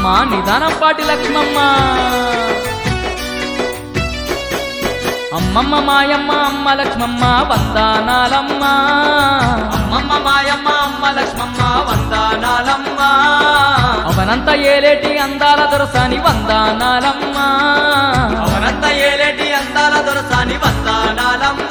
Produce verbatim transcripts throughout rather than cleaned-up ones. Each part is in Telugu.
నిదానం పాటి లక్ష్మమ్మ అమ్మమ్మ మాయమ్మ అమ్మ లక్ష్మమ్మ వందనాలమ్మ అమ్మమ్మ మాయమ్మ అమ్మ లక్ష్మమ్మ వందనాలమ్మ అవనంత ఏలేటి అందాల దొరసాని వందనాలమ్మ అవనంత ఏలేటి అందాల దొరసాని వందనాలమ్మ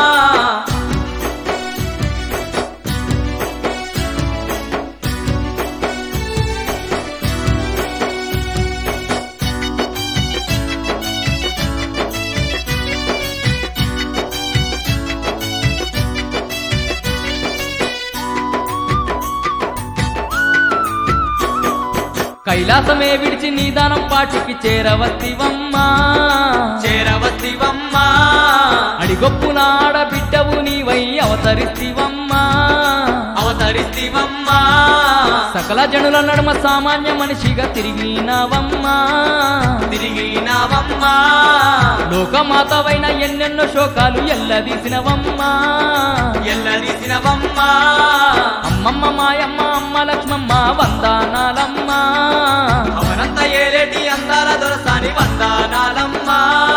కైలాసమే విడిచి నిదానం పాటికి చేరవత్తివమ్మా చేరవత్తివమ్మా అడిగొప్పున ఆడబిడ్డవు నీవై అవతరిస్తివమ్మా అవతరిస్తివమ్మా సకల జనుల నడుమ సామాన్య మనిషిగా తిరిగినావమ్మా తిరిగినావమ్మా లోకమాతవైన ఎన్నెన్నో శోకాలు ఎల్లదీసినవమ్మా ఎల్లదీసినవమ్మా అమ్మమ్మ మాయమ్మ అమ్మ లక్ష్మమ్మ వందనాలమ్మా అవనంత ఏలేటి అందాల దొరసాని వందనాలమ్మా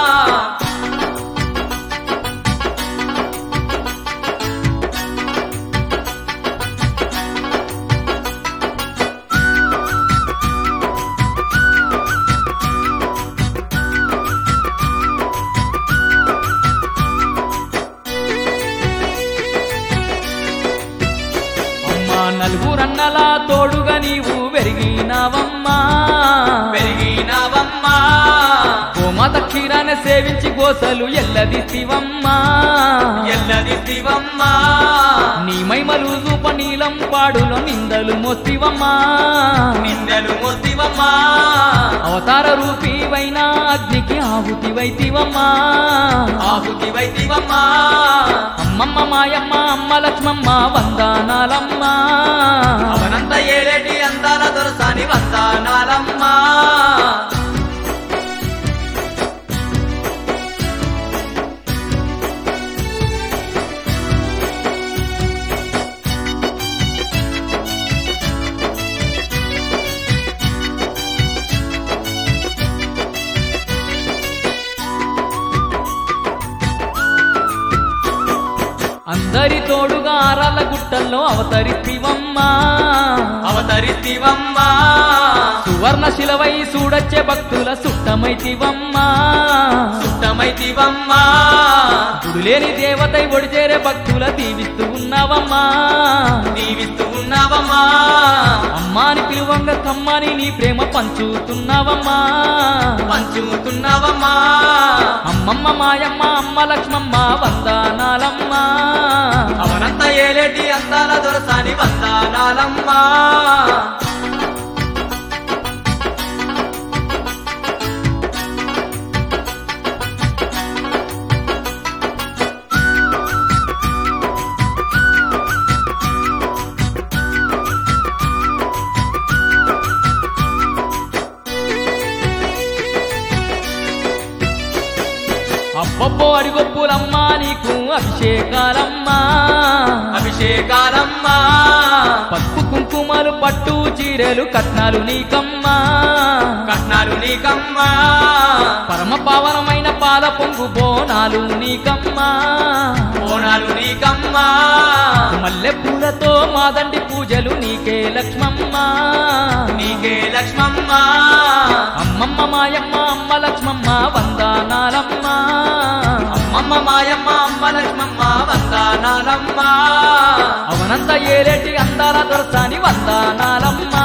నలుగురన్నలా తోడుగా నీవు పెరిగినావమ్మా పెరిగినావమ్మా గోమాత క్షీరాన్ని సేవించి గోసలు ఎల్లదిస్తివమ్మా ఎల్లదిస్తివమ్మా నీ మైమలు చూప నీలం పాడులో నిందలు మోస్తివమ్మా నిందలు మోస్తివమ్మా అవతార రూపీవైన అగ్నికి ఆహుతివైతివమ్మా ఆహుతివైతివమ్మా అమ్మమ్మ మాయమ్మ అమ్మ లక్ష్మమ్మ వందనాలమ్మా అవనంత ఏలేటి అందాల దొరసాని వందనాలమ్మా అందరి తోడుగా ఆరాళ్ళ గుట్టల్లో అవతరిస్తివమ్మా అవతరిస్తివమ్మా సువర్ణ శిలవై చూడచ్చే భక్తుల సుట్టమైతివమ్మా సుట్టమైతివమ్మా గుడిలేని దేవతై ఒడిచేరే భక్తుల దీవిస్తూ ఉన్నావమ్మా దీవిస్తూ ఉన్నావమ్మా అమ్మాని పిలువంగ కమ్మాని నీ ప్రేమ పంచుతున్నావమ్మా పంచుతున్నావమ్మా అమ్మమ్మ మాయమ్మ అమ్మ లక్ష్మమ్మ వందనాలమ్మా అవనంత ఏలేటి అందాల దొరసాని వందనాలమ్మా అబ్బబ్బో అడిగొప్పులమ్మా నీకు అభిషేకాలమ్మా అభిషేకాలమ్మా పసుపు కుంకుమలు పట్టు చీరలు కట్నాలు నీకమ్మా కట్నాలు నీకమ్మా పరమ పావనమైన పాల పొంగు బోనాలు నీకమ్మా బోనాలు నీకమ్మా మల్లె పూలతో మాదండి పూజలు నీకే లక్ష్మమ్మ నీకే లక్ష్మమ్మ అమ్మమ్మ మాయమ్మ అమ్మ లక్ష్మమ్మ వందనాలమ్మా అమ్మమ్మ మాయమ్మ అమ్మ లక్ష్మమ్మ వందనాలమ్మా అవనంత ఏలేటి అందాల దొరసాని వందనాలమ్మా